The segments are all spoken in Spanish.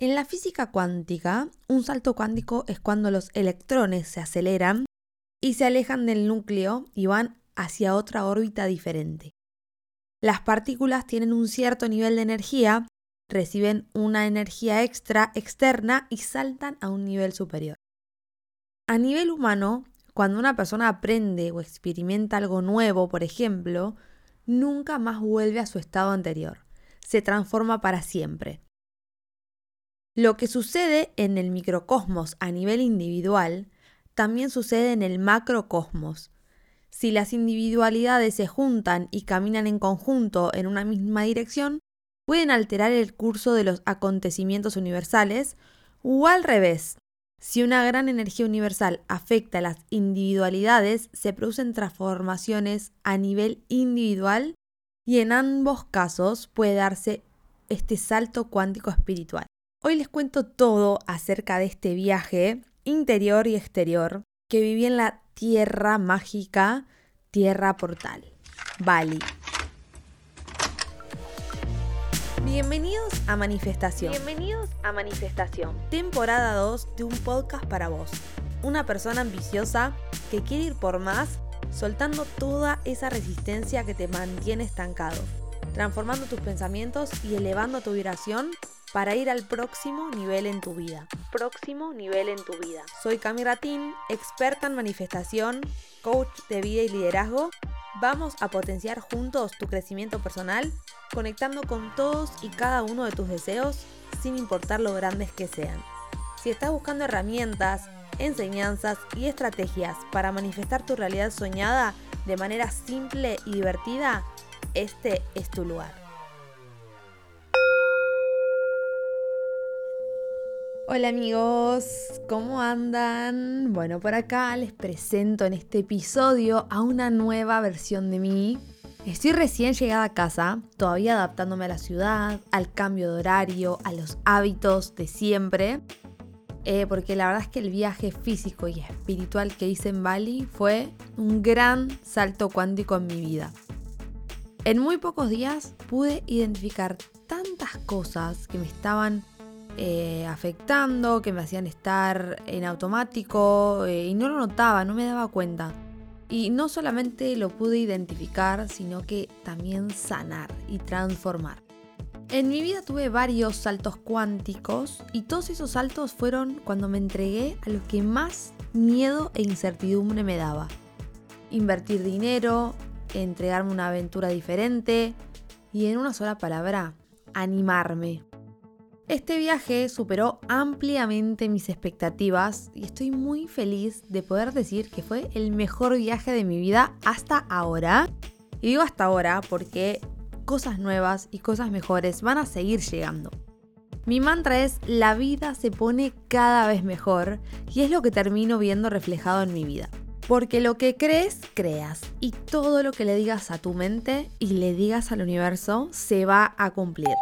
En la física cuántica, un salto cuántico es cuando los electrones se aceleran y se alejan del núcleo y van hacia otra órbita diferente. Las partículas tienen un cierto nivel de energía, reciben una energía externa y saltan a un nivel superior. A nivel humano, cuando una persona aprende o experimenta algo nuevo, por ejemplo, nunca más vuelve a su estado anterior. Se transforma para siempre. Lo que sucede en el microcosmos a nivel individual, también sucede en el macrocosmos. Si las individualidades se juntan y caminan en conjunto en una misma dirección, pueden alterar el curso de los acontecimientos universales, o al revés. Si una gran energía universal afecta a las individualidades, se producen transformaciones a nivel individual y en ambos casos puede darse este salto cuántico espiritual. Hoy les cuento todo acerca de este viaje interior y exterior que viví en la tierra mágica, tierra portal, Bali. Bienvenidos a Manifestación. Temporada 2 de un podcast para vos. Una persona ambiciosa que quiere ir por más, soltando toda esa resistencia que te mantiene estancado, transformando tus pensamientos y elevando tu vibración para ir al próximo nivel en tu vida. Soy Cami Ratín, experta en manifestación, coach de vida y liderazgo. Vamos a potenciar juntos tu crecimiento personal, conectando con todos y cada uno de tus deseos, sin importar lo grandes que sean. Si estás buscando herramientas, enseñanzas y estrategias para manifestar tu realidad soñada de manera simple y divertida, este es tu lugar. Hola amigos, ¿cómo andan? Bueno, por acá les presento en este episodio a una nueva versión de mí. Estoy recién llegada a casa, todavía adaptándome a la ciudad, al cambio de horario, a los hábitos de siempre. Porque la verdad es que el viaje físico y espiritual que hice en Bali fue un gran salto cuántico en mi vida. En muy pocos días pude identificar tantas cosas que me estaban afectando, que me hacían estar en automático y no lo notaba, no me daba cuenta. Y no solamente lo pude identificar, sino que también sanar y transformar. En mi vida tuve varios saltos cuánticos y todos esos saltos fueron cuando me entregué a lo que más miedo e incertidumbre me daba. Invertir dinero, entregarme una aventura diferente y en una sola palabra, animarme. Este viaje superó ampliamente mis expectativas y estoy muy feliz de poder decir que fue el mejor viaje de mi vida hasta ahora. Y digo hasta ahora porque cosas nuevas y cosas mejores van a seguir llegando. Mi mantra es: la vida se pone cada vez mejor, y es lo que termino viendo reflejado en mi vida. Porque lo que crees, creas, y todo lo que le digas a tu mente y le digas al universo se va a cumplir.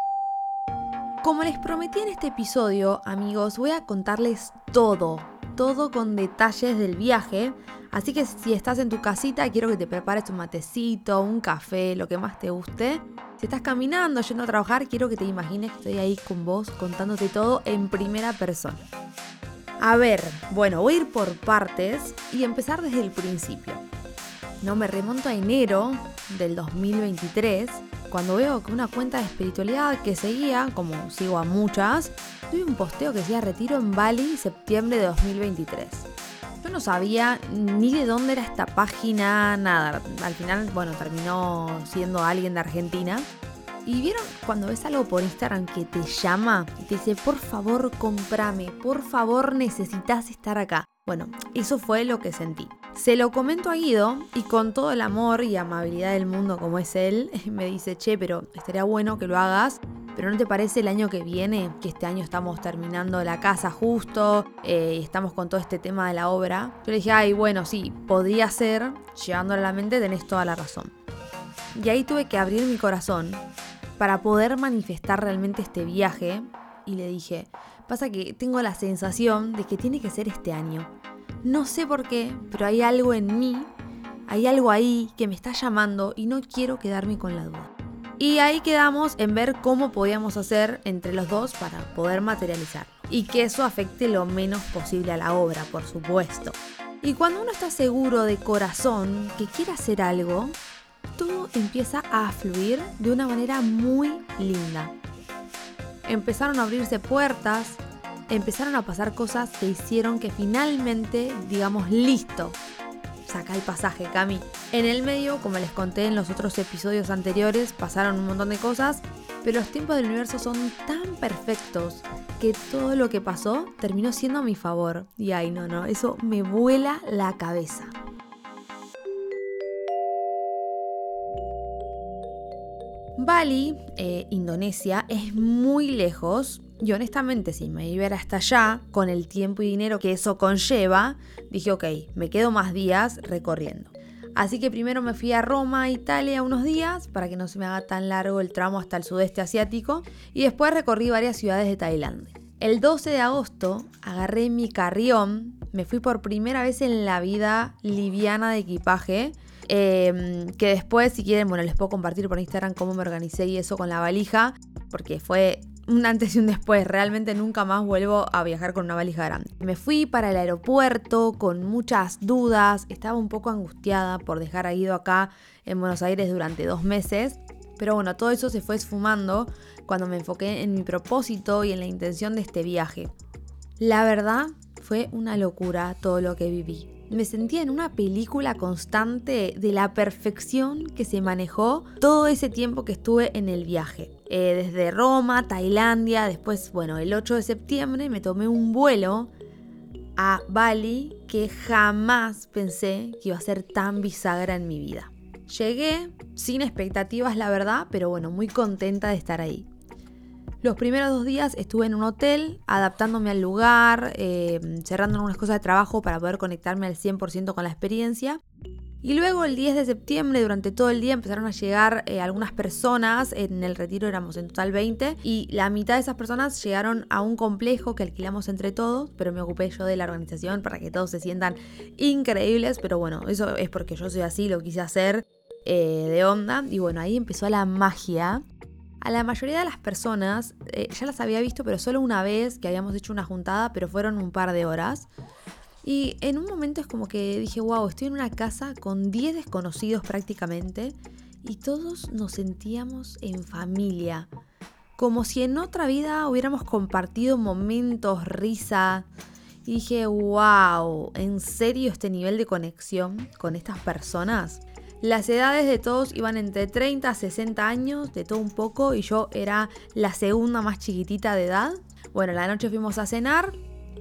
Como les prometí en este episodio, amigos, voy a contarles todo con detalles del viaje. Así que si estás en tu casita, quiero que te prepares un matecito, un café, lo que más te guste. Si estás caminando, yendo a trabajar, quiero que te imagines que estoy ahí con vos contándote todo en primera persona. A ver, bueno, voy a ir por partes y empezar desde el principio. No, me remonto a enero del 2023, cuando veo que una cuenta de espiritualidad que seguía, como sigo a muchas, tuve un posteo que decía retiro en Bali, septiembre de 2023. Yo no sabía ni de dónde era esta página, nada. Al final, bueno, terminó siendo alguien de Argentina. Y vieron cuando ves algo por Instagram que te llama y te dice, por favor, cómprame, por favor, necesitas estar acá. Bueno, eso fue lo que sentí. Se lo comento a Guido y con todo el amor y amabilidad del mundo como es él, me dice, che, pero estaría bueno que lo hagas, pero ¿no te parece el año que viene? Que este año estamos terminando la casa justo, estamos con todo este tema de la obra. Yo le dije, ay, bueno, sí, podría ser, llevándolo a la mente tenés toda la razón. Y ahí tuve que abrir mi corazón para poder manifestar realmente este viaje. Y le dije, pasa que tengo la sensación de que tiene que ser este año. No sé por qué, pero hay algo en mí, hay algo ahí que me está llamando y no quiero quedarme con la duda. Y ahí quedamos en ver cómo podíamos hacer entre los dos para poder materializarlo. Y que eso afecte lo menos posible a la obra, por supuesto. Y cuando uno está seguro de corazón que quiere hacer algo, todo empieza a fluir de una manera muy linda. Empezaron a abrirse puertas, empezaron a pasar cosas que hicieron que finalmente digamos listo. Saca el pasaje, Cami. En el medio, como les conté en los otros episodios anteriores, pasaron un montón de cosas, pero los tiempos del universo son tan perfectos que todo lo que pasó terminó siendo a mi favor. Y ay, no, eso me vuela la cabeza. Bali, Indonesia, es muy lejos. Y honestamente, si me iba hasta allá, con el tiempo y dinero que eso conlleva, dije, ok, me quedo más días recorriendo. Así que primero me fui a Roma, Italia, unos días, para que no se me haga tan largo el tramo hasta el sudeste asiático, y después recorrí varias ciudades de Tailandia. El 12 de agosto agarré mi carrión, me fui por primera vez en la vida liviana de equipaje, que después, si quieren, les puedo compartir por Instagram cómo me organicé y eso con la valija, porque fue un antes y un después. Realmente nunca más vuelvo a viajar con una valija grande. Me fui para el aeropuerto con muchas dudas. Estaba un poco angustiada por dejar a Guido acá en Buenos Aires durante 2 meses. Pero bueno, todo eso se fue esfumando cuando me enfoqué en mi propósito y en la intención de este viaje. La verdad, fue una locura todo lo que viví. Me sentía en una película constante de la perfección que se manejó todo ese tiempo que estuve en el viaje. Desde Roma, Tailandia, después, el 8 de septiembre me tomé un vuelo a Bali que jamás pensé que iba a ser tan bisagra en mi vida. Llegué sin expectativas, la verdad, pero muy contenta de estar ahí. Los primeros 2 días estuve en un hotel, adaptándome al lugar, cerrando algunas cosas de trabajo para poder conectarme al 100% con la experiencia. Y luego el 10 de septiembre, durante todo el día, empezaron a llegar algunas personas. En el retiro éramos en total 20 y la mitad de esas personas llegaron a un complejo que alquilamos entre todos, pero me ocupé yo de la organización para que todos se sientan increíbles. Pero eso es porque yo soy así, lo quise hacer de onda. Y ahí empezó la magia. A la mayoría de las personas ya las había visto, pero solo una vez que habíamos hecho una juntada, pero fueron un par de horas. Y en un momento es como que dije, wow, estoy en una casa con 10 desconocidos prácticamente y todos nos sentíamos en familia. Como si en otra vida hubiéramos compartido momentos, risa. Y dije, wow, ¿en serio este nivel de conexión con estas personas? Las edades de todos iban entre 30 a 60 años, de todo un poco, y yo era la segunda más chiquitita de edad. La noche fuimos a cenar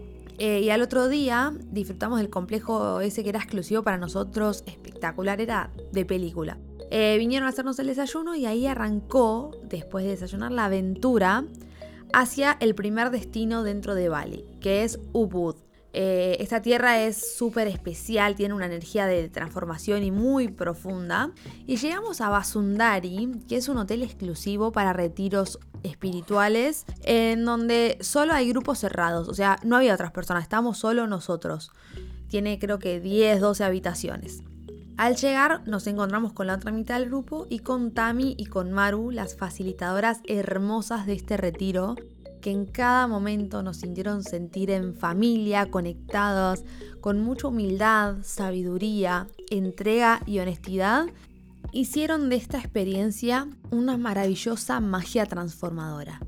y al otro día disfrutamos del complejo ese que era exclusivo para nosotros, espectacular, era de película. Vinieron a hacernos el desayuno y ahí arrancó, después de desayunar, la aventura hacia el primer destino dentro de Bali, que es Ubud. Esta tierra es súper especial, tiene una energía de transformación y muy profunda. Y llegamos a Basundari, que es un hotel exclusivo para retiros espirituales, en donde solo hay grupos cerrados, o sea, no había otras personas, estamos solo nosotros. Tiene creo que 10, 12 habitaciones. Al llegar nos encontramos con la otra mitad del grupo y con Tami y con Maru, las facilitadoras hermosas de este retiro, que en cada momento nos sintieron sentir en familia, conectados, con mucha humildad, sabiduría, entrega y honestidad, hicieron de esta experiencia una maravillosa magia transformadora.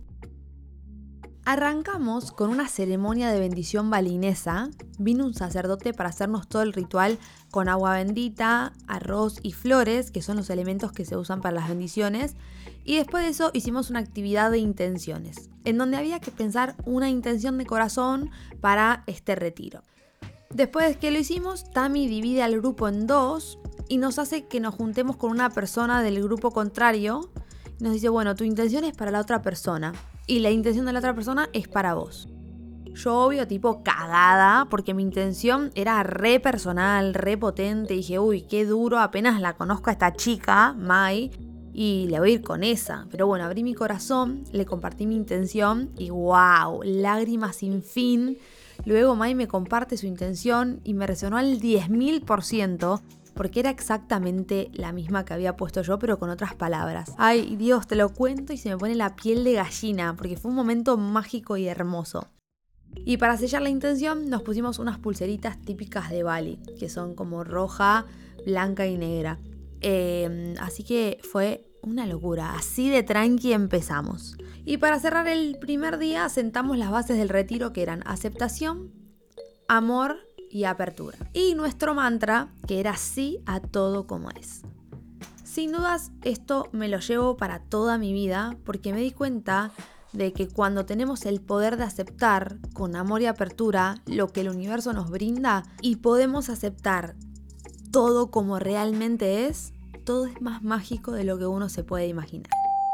Arrancamos con una ceremonia de bendición balinesa. Vino un sacerdote para hacernos todo el ritual con agua bendita, arroz y flores, que son los elementos que se usan para las bendiciones. Y después de eso hicimos una actividad de intenciones, en donde había que pensar una intención de corazón para este retiro. Después de que lo hicimos, Tami divide al grupo en 2 y nos hace que nos juntemos con una persona del grupo contrario. Nos dice, tu intención es para la otra persona y la intención de la otra persona es para vos. Yo obvio tipo cagada porque mi intención era re personal, re potente. Dije, uy, qué duro, apenas la conozco a esta chica, Mai, y le voy a ir con esa. Pero abrí mi corazón, le compartí mi intención y wow, lágrimas sin fin. Luego Mai me comparte su intención y me resonó al 10.000%. porque era exactamente la misma que había puesto yo, pero con otras palabras. Ay, Dios, te lo cuento y se me pone la piel de gallina, porque fue un momento mágico y hermoso. Y para sellar la intención nos pusimos unas pulseritas típicas de Bali, que son como roja, blanca y negra. Así que fue una locura, así de tranqui empezamos. Y para cerrar el primer día sentamos las bases del retiro, que eran aceptación, amor y apertura. Y nuestro mantra, que era sí a todo como es. Sin dudas, esto me lo llevo para toda mi vida, porque me di cuenta de que cuando tenemos el poder de aceptar con amor y apertura lo que el universo nos brinda y podemos aceptar todo como realmente es, todo es más mágico de lo que uno se puede imaginar.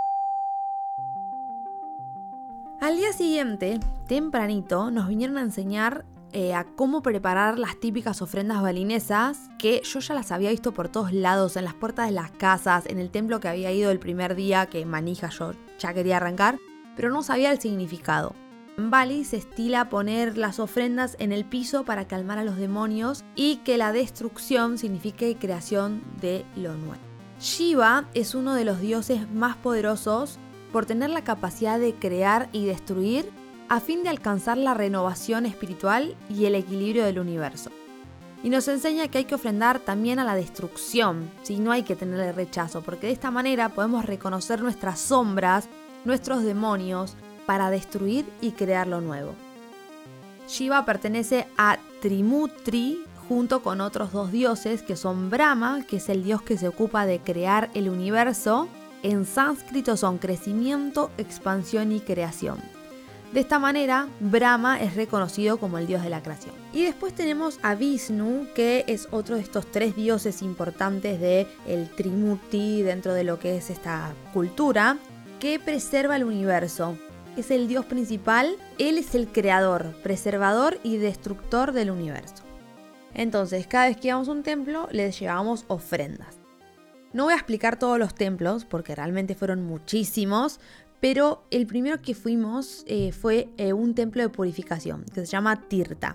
Al día siguiente, tempranito, nos vinieron a enseñar a cómo preparar las típicas ofrendas balinesas, que yo ya las había visto por todos lados, en las puertas de las casas, en el templo que había ido el primer día, que manija yo ya quería arrancar, pero no sabía el significado. En Bali se estila poner las ofrendas en el piso para calmar a los demonios y que la destrucción signifique creación de lo nuevo. Shiva es uno de los dioses más poderosos por tener la capacidad de crear y destruir a fin de alcanzar la renovación espiritual y el equilibrio del universo. Y nos enseña que hay que ofrendar también a la destrucción, si no hay que tenerle rechazo, porque de esta manera podemos reconocer nuestras sombras, nuestros demonios, para destruir y crear lo nuevo. Shiva pertenece a Trimurti junto con otros dos dioses que son Brahma, que es el dios que se ocupa de crear el universo. En sánscrito son crecimiento, expansión y creación. De esta manera, Brahma es reconocido como el dios de la creación. Y después tenemos a Vishnu, que es otro de estos tres dioses importantes del Trimurti dentro de lo que es esta cultura, que preserva el universo. Es el dios principal, él es el creador, preservador y destructor del universo. Entonces, cada vez que íbamos a un templo, les llevábamos ofrendas. No voy a explicar todos los templos, porque realmente fueron muchísimos, pero el primero que fuimos fue un templo de purificación, que se llama Tirtha.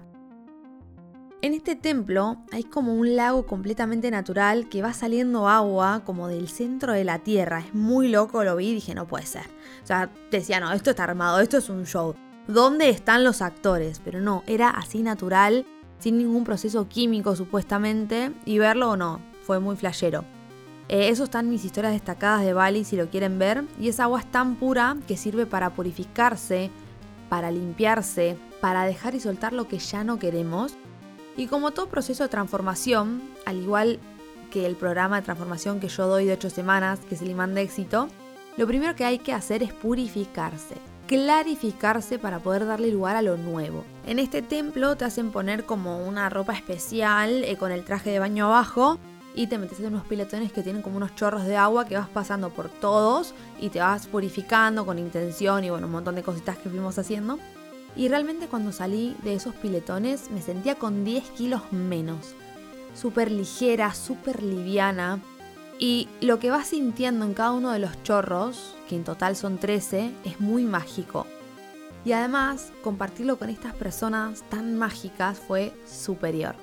En este templo hay como un lago completamente natural que va saliendo agua como del centro de la tierra. Es muy loco, lo vi y dije, no puede ser. O sea, decía, no, esto está armado, esto es un show. ¿Dónde están los actores? Pero no, era así natural, sin ningún proceso químico supuestamente, y verlo o no, fue muy flashero. Eso está en mis historias destacadas de Bali si lo quieren ver, y esa agua es tan pura que sirve para purificarse, para limpiarse, para dejar y soltar lo que ya no queremos. Y como todo proceso de transformación, al igual que el programa de transformación que yo doy de 8 semanas, que es el imán de éxito, lo primero que hay que hacer es purificarse, clarificarse para poder darle lugar a lo nuevo. En este templo te hacen poner como una ropa especial con el traje de baño abajo y te metes en unos piletones que tienen como unos chorros de agua que vas pasando por todos y te vas purificando con intención y bueno, un montón de cositas que fuimos haciendo. Y realmente cuando salí de esos piletones me sentía con 10 kilos menos. Súper ligera, súper liviana. Y lo que vas sintiendo en cada uno de los chorros, que en total son 13, es muy mágico. Y además, compartirlo con estas personas tan mágicas fue superior.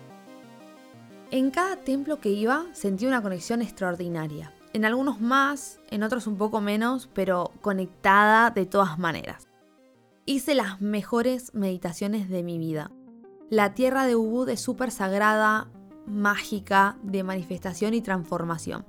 En cada templo que iba sentí una conexión extraordinaria. En algunos más, en otros un poco menos, pero conectada de todas maneras. Hice las mejores meditaciones de mi vida. La tierra de Ubud es súper sagrada, mágica, de manifestación y transformación.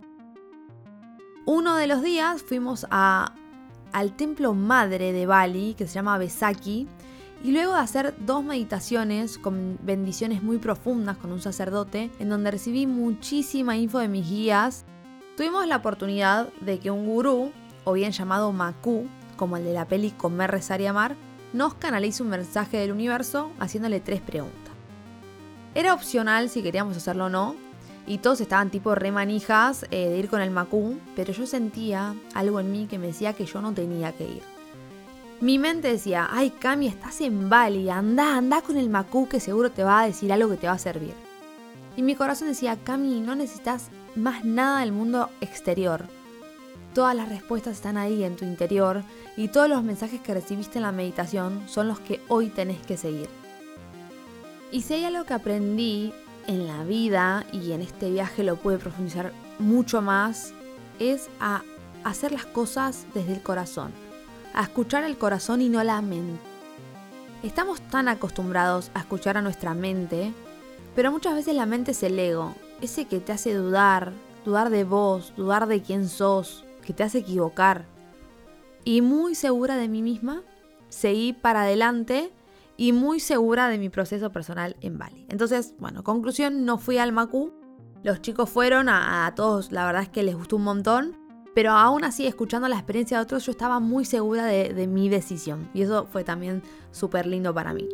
Uno de los días fuimos al templo madre de Bali, que se llama Besaki, y luego de hacer 2 meditaciones con bendiciones muy profundas con un sacerdote, en donde recibí muchísima info de mis guías, tuvimos la oportunidad de que un gurú, o bien llamado Maku, como el de la peli Comer, Rezar y Amar, nos canaliza un mensaje del universo haciéndole 3 preguntas. Era opcional si queríamos hacerlo o no, y todos estaban tipo re manijas de ir con el Maku, pero yo sentía algo en mí que me decía que yo no tenía que ir. Mi mente decía, ay Cami, estás en Bali, anda con el Maku que seguro te va a decir algo que te va a servir. Y mi corazón decía, Cami, no necesitas más nada del mundo exterior. Todas las respuestas están ahí en tu interior y todos los mensajes que recibiste en la meditación son los que hoy tenés que seguir. Y si hay algo que aprendí en la vida, y en este viaje lo pude profundizar mucho más, es a hacer las cosas desde el corazón, a escuchar el corazón y no la mente. Estamos tan acostumbrados a escuchar a nuestra mente, pero muchas veces la mente es el ego, ese que te hace dudar de vos, dudar de quién sos, que te hace equivocar. Y muy segura de mí misma, seguí para adelante y muy segura de mi proceso personal en Bali. Entonces, bueno, conclusión, no fui al Macu. Los chicos fueron, a todos la verdad es que les gustó un montón, pero aún así, escuchando la experiencia de otros, yo estaba muy segura de mi decisión. Y eso fue también súper lindo para mí.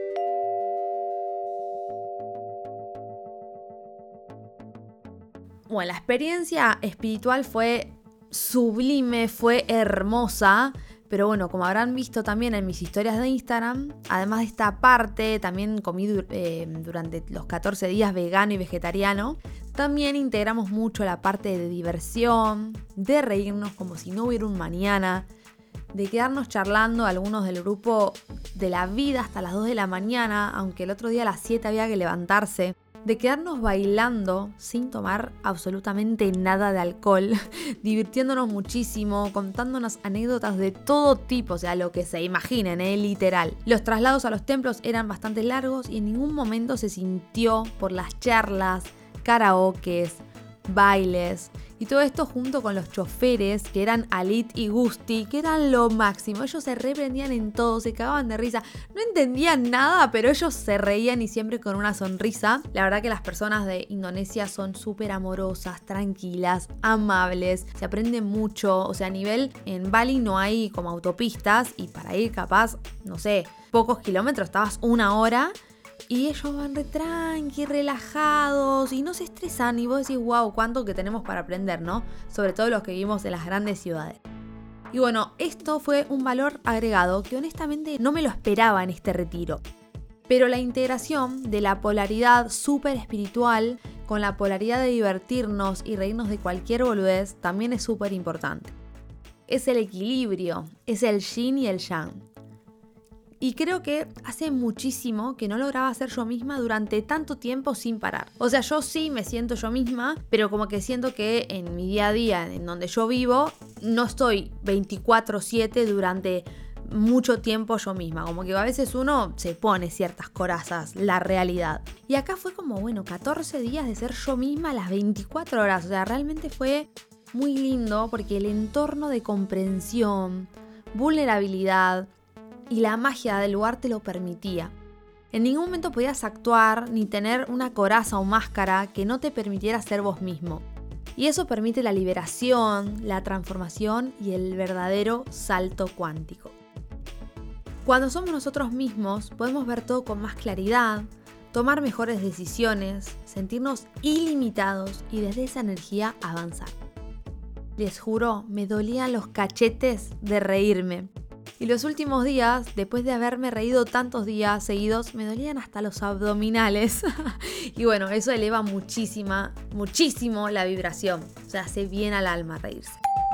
Bueno, la experiencia espiritual fue sublime, fue hermosa, pero bueno, como habrán visto también en mis historias de Instagram, además de esta parte, también comí durante los 14 días vegano y vegetariano, también integramos mucho la parte de diversión, de reírnos como si no hubiera un mañana, de quedarnos charlando algunos del grupo de la vida hasta las 2 de la mañana, aunque el otro día a las 7 había que levantarse. De quedarnos bailando sin tomar absolutamente nada de alcohol, divirtiéndonos muchísimo, contándonos anécdotas de todo tipo, o sea, lo que se imaginen, literal. Los traslados a los templos eran bastante largos y en ningún momento se sintió por las charlas, karaokes, bailes y todo esto junto con los choferes que eran Alit y Gusti, que eran lo máximo. Ellos se reprendían en todo, se cagaban de risa, no entendían nada, pero ellos se reían y siempre con una sonrisa. La verdad que las personas de Indonesia son súper amorosas, tranquilas, amables, se aprende mucho, o sea, a nivel en Bali no hay como autopistas y para ir capaz, no sé, pocos kilómetros, estabas 1 hora. Y ellos van re tranqui, relajados y no se estresan y vos decís, wow, cuánto que tenemos para aprender, ¿no? Sobre todo los que vivimos en las grandes ciudades. Y bueno, esto fue un valor agregado que honestamente no me lo esperaba en este retiro. Pero la integración de la polaridad súper espiritual con la polaridad de divertirnos y reírnos de cualquier boludez también es súper importante. Es el equilibrio, es el yin y el yang. Y creo que hace muchísimo que no lograba ser yo misma durante tanto tiempo sin parar. O sea, yo sí me siento yo misma, pero como que siento que en mi día a día, en donde yo vivo, no estoy 24/7 durante mucho tiempo yo misma. Como que a veces uno se pone ciertas corazas, la realidad. Y acá fue como, bueno, 14 días de ser yo misma a las 24 horas. O sea, realmente fue muy lindo porque el entorno de comprensión, vulnerabilidad y la magia del lugar te lo permitía. En ningún momento podías actuar ni tener una coraza o máscara que no te permitiera ser vos mismo. Y eso permite la liberación, la transformación y el verdadero salto cuántico. Cuando somos nosotros mismos, podemos ver todo con más claridad, tomar mejores decisiones, sentirnos ilimitados y desde esa energía avanzar. Les juro, me dolían los cachetes de reírme. Y los últimos días, después de haberme reído tantos días seguidos, me dolían hasta los abdominales. Y bueno, eso eleva muchísimo la vibración. O sea, hace bien al alma reírse.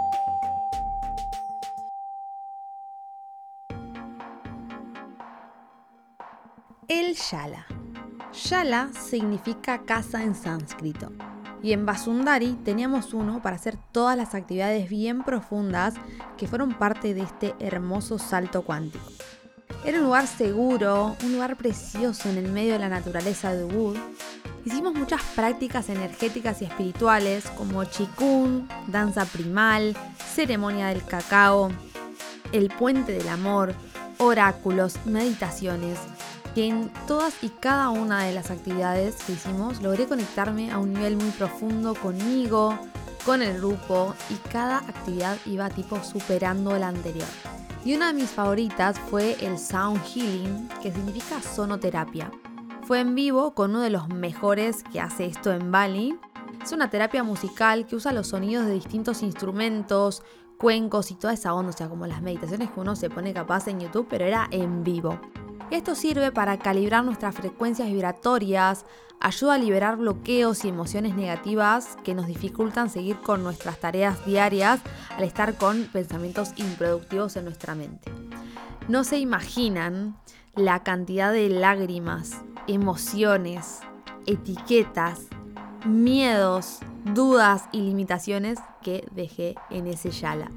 El Shala. Shala significa casa en sánscrito. Y en Vasundari teníamos uno para hacer todas las actividades bien profundas que fueron parte de este hermoso salto cuántico. Era un lugar seguro, un lugar precioso en el medio de la naturaleza de Ubud. Hicimos muchas prácticas energéticas y espirituales como Qigong, danza primal, ceremonia del cacao, el puente del amor, oráculos, meditaciones. Que en todas y cada una de las actividades que hicimos logré conectarme a un nivel muy profundo conmigo, con el grupo, y cada actividad iba tipo superando la anterior. Y una de mis favoritas fue el Sound Healing, que significa sonoterapia. Fue en vivo con uno de los mejores que hace esto en Bali. Es una terapia musical que usa los sonidos de distintos instrumentos, cuencos y toda esa onda, o sea, como las meditaciones que uno se pone capaz en YouTube, pero era en vivo. Esto sirve para calibrar nuestras frecuencias vibratorias, ayuda a liberar bloqueos y emociones negativas que nos dificultan seguir con nuestras tareas diarias al estar con pensamientos improductivos en nuestra mente. No se imaginan la cantidad de lágrimas, emociones, etiquetas, miedos, dudas y limitaciones que dejé en ese yala.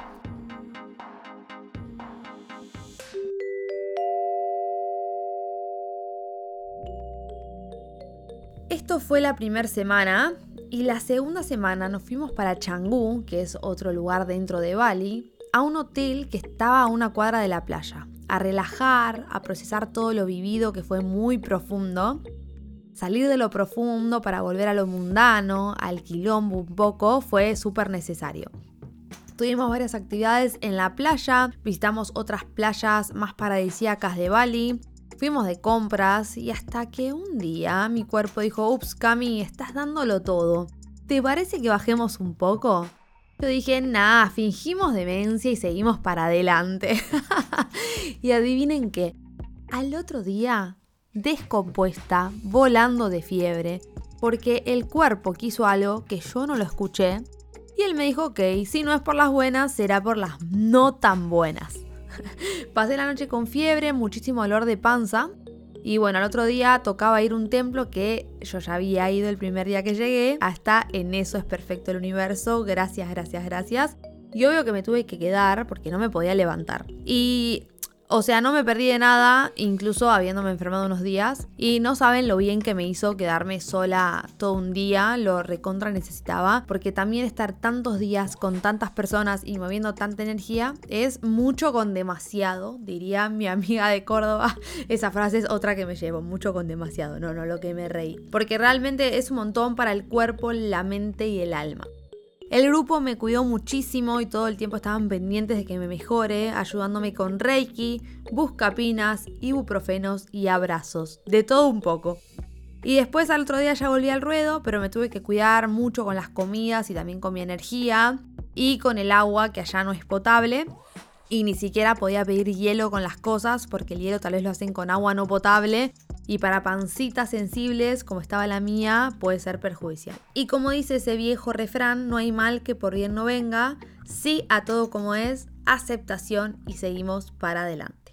Esto fue la primera semana y la segunda semana nos fuimos para Canggu, que es otro lugar dentro de Bali, a un hotel que estaba a una cuadra de la playa, a relajar, a procesar todo lo vivido que fue muy profundo. Salir de lo profundo para volver a lo mundano, al quilombo un poco, fue súper necesario. Tuvimos varias actividades en la playa, visitamos otras playas más paradisíacas de Bali, fuimos de compras y hasta que un día mi cuerpo dijo: ups, Cami, estás dándolo todo. ¿Te parece que bajemos un poco? Yo dije: nah, fingimos demencia y seguimos para adelante. Y adivinen qué, al otro día, descompuesta, volando de fiebre, porque el cuerpo quiso algo que yo no lo escuché y él me dijo: ok, si no es por las buenas, será por las no tan buenas. Pasé la noche con fiebre, muchísimo dolor de panza y bueno, al otro día tocaba ir a un templo que yo ya había ido el primer día que llegué. Hasta en eso es perfecto el universo, gracias. Y obvio que me tuve que quedar porque no me podía levantar. O sea, no me perdí de nada, incluso habiéndome enfermado unos días. Y no saben lo bien que me hizo quedarme sola todo un día, lo recontra necesitaba. Porque también estar tantos días con tantas personas y moviendo tanta energía es mucho con demasiado, diría mi amiga de Córdoba. Esa frase es otra que me llevo, mucho con demasiado, no, lo que me reí. Porque realmente es un montón para el cuerpo, la mente y el alma. El grupo me cuidó muchísimo y todo el tiempo estaban pendientes de que me mejore, ayudándome con reiki, buscapinas, ibuprofenos y abrazos, de todo un poco. Y después al otro día ya volví al ruedo, pero me tuve que cuidar mucho con las comidas y también con mi energía y con el agua, que allá no es potable. Y ni siquiera podía pedir hielo con las cosas porque el hielo tal vez lo hacen con agua no potable. Y para pancitas sensibles, como estaba la mía, puede ser perjudicial. Y como dice ese viejo refrán, no hay mal que por bien no venga. Sí a todo como es, aceptación y seguimos para adelante.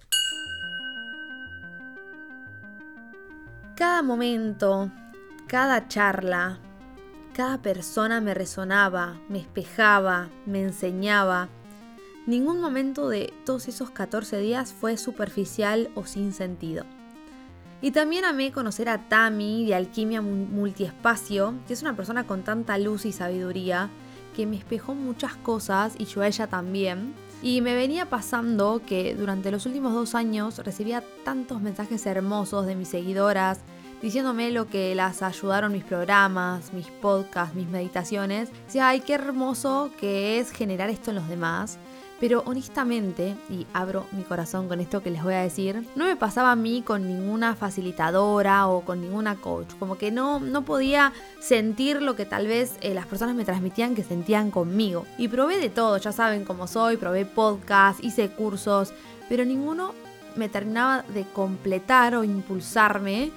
Cada momento, cada charla, cada persona me resonaba, me espejaba, me enseñaba. Ningún momento de todos esos 14 días fue superficial o sin sentido. Y también amé conocer a Tami de Alquimia Multiespacio, que es una persona con tanta luz y sabiduría, que me espejó muchas cosas y yo a ella también. Y me venía pasando que durante los últimos 2 años recibía tantos mensajes hermosos de mis seguidoras, diciéndome lo que las ayudaron mis programas, mis podcasts, mis meditaciones. Decía: ay, qué hermoso que es generar esto en los demás. Pero honestamente, y abro mi corazón con esto que les voy a decir, no me pasaba a mí con ninguna facilitadora o con ninguna coach. Como que no podía sentir lo que tal vez las personas me transmitían que sentían conmigo. Y probé de todo, ya saben cómo soy, probé podcasts, hice cursos, pero ninguno me terminaba de completar o impulsarme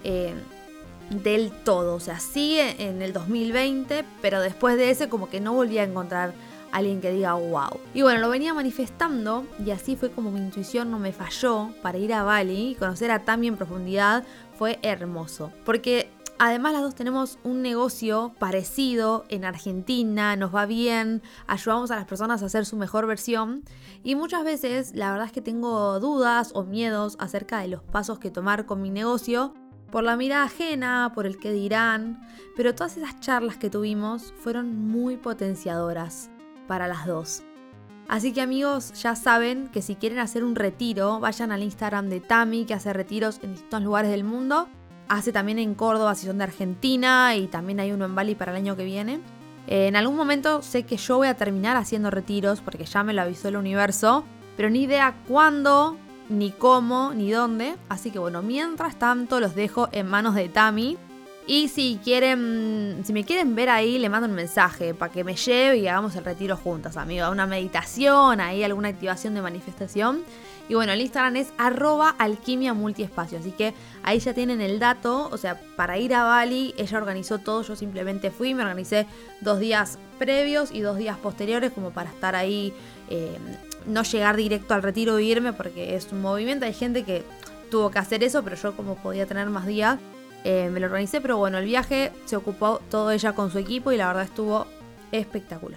del todo. O sea, sí en el 2020, pero después de ese como que no volví a encontrar alguien que diga wow. Y bueno, lo venía manifestando y así fue como mi intuición no me falló para ir a Bali y conocer a Tami en profundidad. Fue hermoso, porque además las dos tenemos un negocio parecido en Argentina, nos va bien, ayudamos a las personas a hacer su mejor versión y muchas veces la verdad es que tengo dudas o miedos acerca de los pasos que tomar con mi negocio por la mirada ajena, por el qué dirán, pero todas esas charlas que tuvimos fueron muy potenciadoras para las dos. Así que amigos, ya saben que si quieren hacer un retiro, vayan al Instagram de Tami, que hace retiros en distintos lugares del mundo. Hace también en Córdoba si son de Argentina y también hay uno en Bali para el año que viene. En algún momento sé que yo voy a terminar haciendo retiros porque ya me lo avisó el universo, pero ni idea cuándo, ni cómo, ni dónde. Así que bueno, mientras tanto los dejo en manos de Tami. Y si me quieren ver ahí, le mando un mensaje para que me lleve y hagamos el retiro juntas, amigo. Una meditación, ahí alguna activación de manifestación. Y bueno, el Instagram es @alquimiamultiespacio. Así que ahí ya tienen el dato. O sea, para ir a Bali, ella organizó todo. Yo simplemente fui, me organicé 2 días previos y 2 días posteriores como para estar ahí, no llegar directo al retiro e irme porque es un movimiento. Hay gente que tuvo que hacer eso, pero yo como podía tener más días, me lo organicé, pero bueno, el viaje se ocupó todo ella con su equipo y la verdad estuvo espectacular.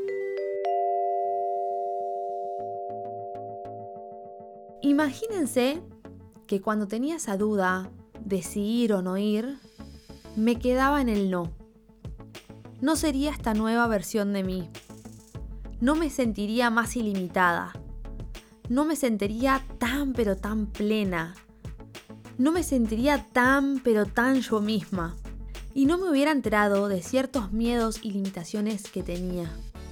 Imagínense que cuando tenía esa duda de si ir o no ir, me quedaba en el no. No sería esta nueva versión de mí. No me sentiría más ilimitada. No me sentiría tan pero tan plena. No me sentiría tan pero tan yo misma. Y no me hubiera enterado de ciertos miedos y limitaciones que tenía.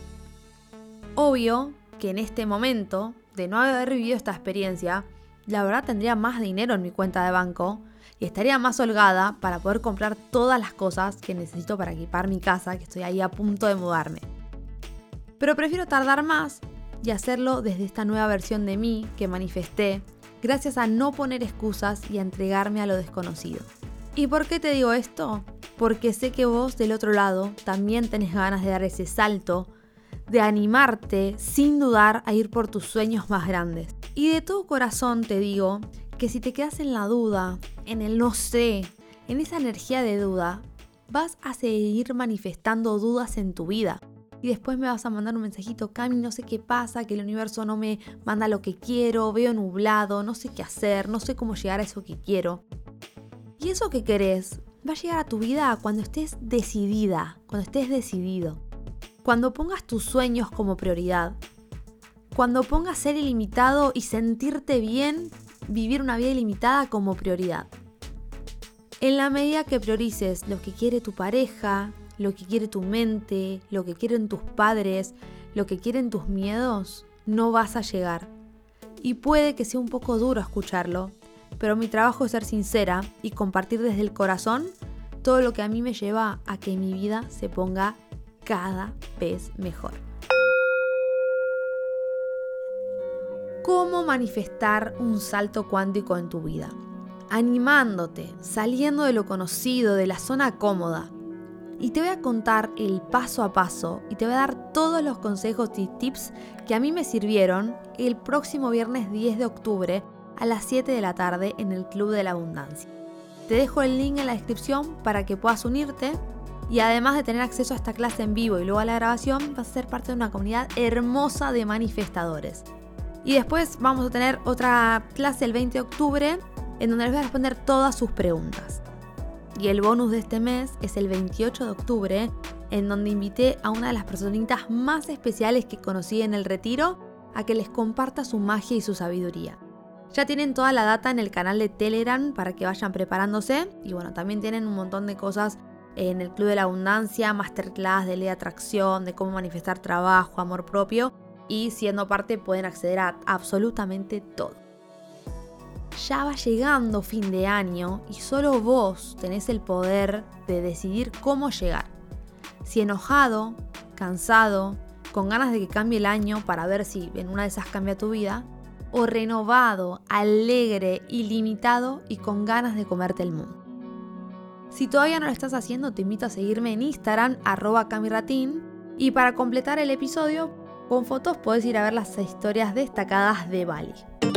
Obvio que en este momento, de no haber vivido esta experiencia, la verdad tendría más dinero en mi cuenta de banco y estaría más holgada para poder comprar todas las cosas que necesito para equipar mi casa, que estoy ahí a punto de mudarme. Pero prefiero tardar más y hacerlo desde esta nueva versión de mí que manifesté, gracias a no poner excusas y a entregarme a lo desconocido. ¿Y por qué te digo esto? Porque sé que vos del otro lado también tenés ganas de dar ese salto, de animarte sin dudar a ir por tus sueños más grandes. Y de todo corazón te digo que si te quedas en la duda, en el no sé, en esa energía de duda, vas a seguir manifestando dudas en tu vida. Y después me vas a mandar un mensajito: Cami, no sé qué pasa, que el universo no me manda lo que quiero, veo nublado, no sé qué hacer, no sé cómo llegar a eso que quiero. Y eso que querés va a llegar a tu vida cuando estés decidida, cuando estés decidido. Cuando pongas tus sueños como prioridad. Cuando pongas ser ilimitado y sentirte bien, vivir una vida ilimitada como prioridad. En la medida que priorices lo que quiere tu pareja, lo que quiere tu mente, lo que quieren tus padres, lo que quieren tus miedos, no vas a llegar. Y puede que sea un poco duro escucharlo, pero mi trabajo es ser sincera y compartir desde el corazón todo lo que a mí me lleva a que mi vida se ponga cada vez mejor. ¿Cómo manifestar un salto cuántico en tu vida? Animándote, saliendo de lo conocido, de la zona cómoda. Y te voy a contar el paso a paso y te voy a dar todos los consejos y tips que a mí me sirvieron el próximo viernes 10 de octubre a las 7 de la tarde en el Club de la Abundancia. Te dejo el link en la descripción para que puedas unirte y además de tener acceso a esta clase en vivo y luego a la grabación, vas a ser parte de una comunidad hermosa de manifestadores. Y después vamos a tener otra clase el 20 de octubre en donde les voy a responder todas sus preguntas. Y el bonus de este mes es el 28 de octubre, en donde invité a una de las personitas más especiales que conocí en el retiro a que les comparta su magia y su sabiduría. Ya tienen toda la data en el canal de Telegram para que vayan preparándose. Y bueno, también tienen un montón de cosas en el Club de la Abundancia, masterclass de ley de atracción, de cómo manifestar trabajo, amor propio. Y siendo parte pueden acceder a absolutamente todo. Ya va llegando fin de año y solo vos tenés el poder de decidir cómo llegar. Si enojado, cansado, con ganas de que cambie el año para ver si en una de esas cambia tu vida, o renovado, alegre, ilimitado y con ganas de comerte el mundo. Si todavía no lo estás haciendo, te invito a seguirme en Instagram, @camiratin, y para completar el episodio, con fotos podés ir a ver las historias destacadas de Bali.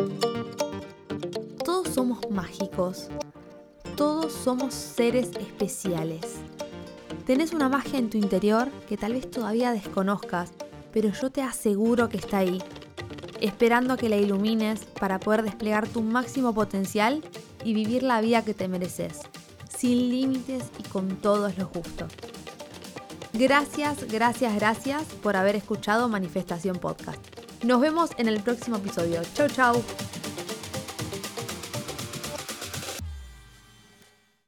Todos somos mágicos, todos somos seres especiales. Tenés una magia en tu interior que tal vez todavía desconozcas, pero yo te aseguro que está ahí, esperando a que la ilumines para poder desplegar tu máximo potencial y vivir la vida que te mereces, sin límites y con todos los gustos. Gracias por haber escuchado Manifestación Podcast. Nos vemos en el próximo episodio. Chau, chau.